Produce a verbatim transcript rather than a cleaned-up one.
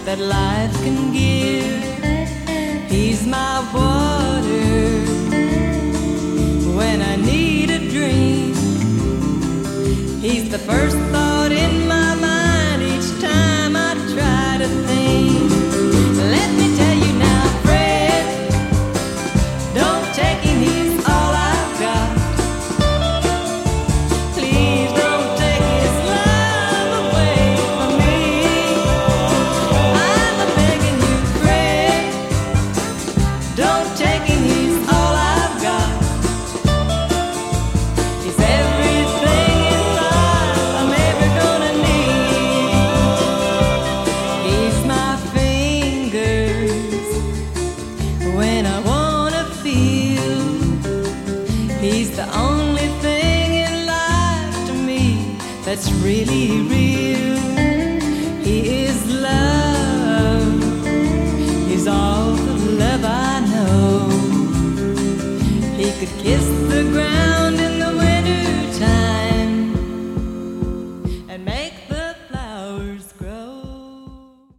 that life can give. He's my water when I need a drink. He's the first thought in my mind each time I try to think. Let me tell you now, Fred, don't take him, he's all I've got. Please don't take his love away from me. I'm begging you, Fred, don't take him, he's all I've got. He's everything in life I'm ever gonna need. He's my fingers when I wanna feel. He's the only thing in life to me that's really real. He is love, he's all the love I know. He could kiss the ground